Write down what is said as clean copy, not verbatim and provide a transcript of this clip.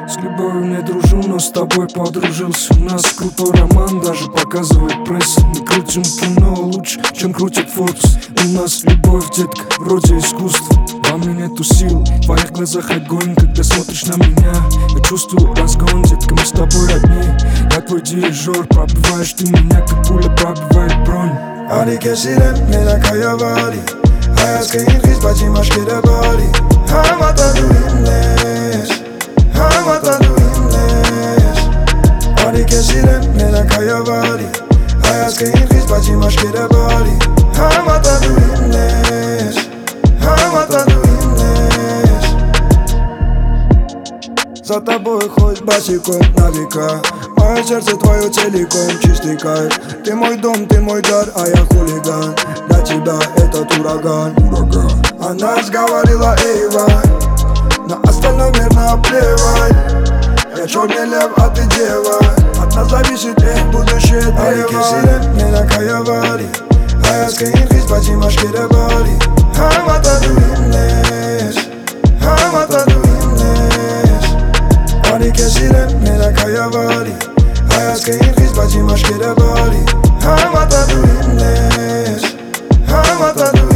С любовью не дружу, но с тобой подружился. У нас крутой роман, даже показывает пресса. Мы крутим кино лучше, чем крутят фокус. У нас любовь, детка, вроде искусства. Во мне нету сил, в твоих глазах огонь. Когда смотришь на меня, я чувствую разгон. Детка, мы с тобой одни, я твой дирижер. Пробиваешь ты меня, как пуля пробивает бронь. Ali kesilem neden kayavali Hayat kayın hizbacı maşkede bali Hamata duinles Hamata duinles Ali kesilem neden kayavali Hayat kayın hizbacı maşkede bali Hamata duinles Hamata duinles За тобой хоть босиком на века Мое сердце твое целиком, чистый кайф. Ты мой дом, ты мой дар, а я хулиган. Для тебя этот ураган. О нас говорила Эйва, на остальной мир наплевать. Я черный лев, а ты дева. От нас зависит их будущее древо. Аликесилем нeden kayavali Hayat kayın hizbacı maşkede bali Hamata duinles Hamata duinles Alikesilem neden kayavali Hayat kayın hizbacı maşkede bali Hamata duinles Hamata duinles